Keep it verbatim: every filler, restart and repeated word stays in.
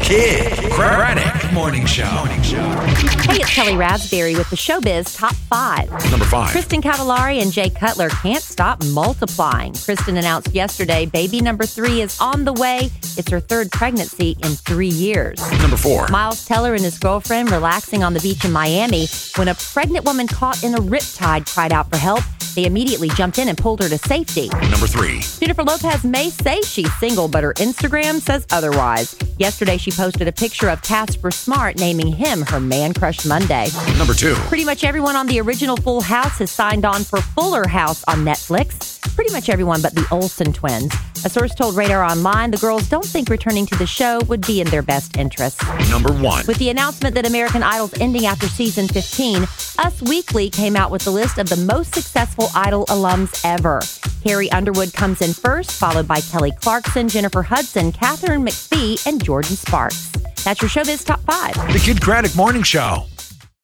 Kid Craddock Morning Show. Morning Show. Hey, it's Kelly Raspberry with the Showbiz Top five. Number five. Kristen Cavallari and Jay Cutler can't stop multiplying. Kristen announced yesterday baby number three is on the way. It's her third pregnancy in three years. Number four. Miles Teller and his girlfriend relaxing on the beach in Miami when a pregnant woman caught in a riptide cried out for help. They immediately jumped in and pulled her to safety. Number three. Jennifer Lopez may say she's single, but her Instagram says otherwise. Yesterday, she posted a picture of Casper Smart naming him her Man Crush Monday. Number two. Pretty much everyone on the original Full House has signed on for Fuller House on Netflix. Pretty much everyone but the Olsen twins. A source told Radar Online the girls don't think returning to the show would be in their best interest. Number one. With the announcement that American Idol's ending after season fifteen, Us Weekly came out with the list of the most successful Idol alums ever. Carrie Underwood comes in first, followed by Kelly Clarkson, Jennifer Hudson, Catherine McPhee, and Jordan Sparks. That's your Showbiz Top five. The Kid Craddock Morning Show.